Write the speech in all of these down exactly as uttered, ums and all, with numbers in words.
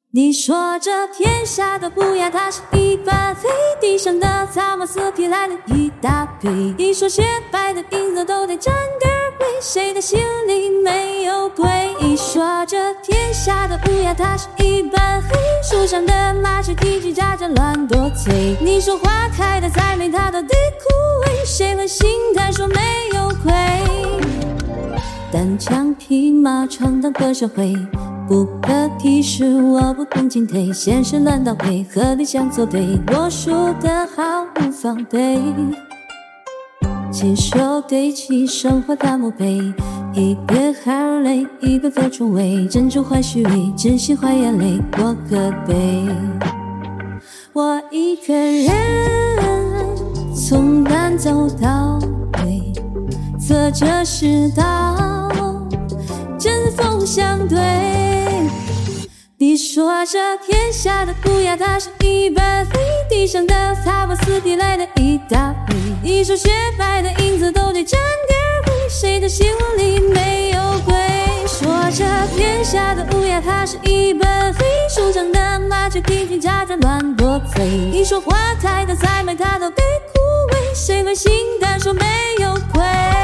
你说这天下的乌鸦它是一般飞，地上的草木四匹来了一大堆。你说雪白的银子都得沾点灰，谁的心里没有鬼？你说这天下的乌鸦它是一般黑，树上的麻雀叽叽喳喳乱多嘴。你说花开的再美它都得枯萎，谁问心态说没有亏？单枪匹马闯荡个社会，不可提示我不懂进退，现实乱倒退，和理想作对，我说的毫无防备，亲手堆砌生活大墓碑，一边含泪一边分重围，珍珠换虚伪，真心换眼泪，我可悲。我一个人从南走到北，侧着世道，针锋相对。你说这天下的乌鸦它是一般飞，地上的草木四匹来了一大堆。你说雪白的银子都得沾点灰，谁的心里没有鬼？说这天下的乌鸦它是一般飞，树上的麻雀叽叽喳喳乱多嘴。你说花开的再美它都得枯萎，谁会心甘说没有亏？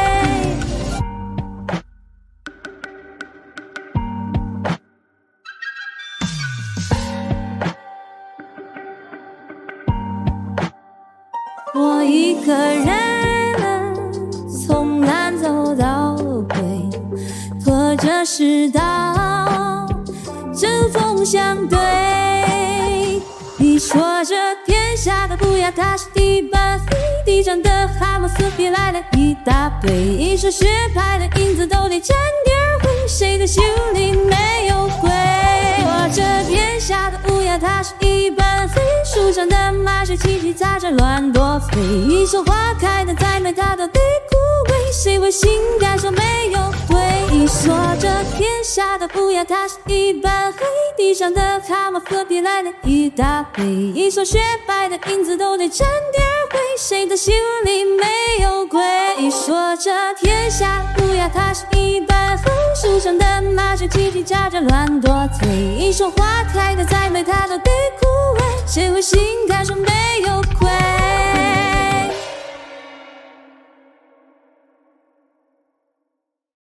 我一个人从南走到北，拖着世道，针锋相对。你说这天下的乌鸦它是一般飞，地上的蛤蟆四匹来了一大堆。你说雪白的银子都得沾点灰，谁的心里没有鬼？我这天下的乌鸦它是一般飞，树上的麻雀叽叽喳喳乱多飞。一说花开的再美它都得枯萎，谁会心甘说没有鬼？你说这天下的乌鸦它是一般黑，地上的蛤蟆四匹来了一大堆。一说雪白的银子都得沾点灰，谁的心里没有鬼？你说这天下的乌鸦它是一般黑，树上的麻雀叽叽喳喳乱多嘴。一说花开的再美它都得枯萎，谁会心甘说没有亏？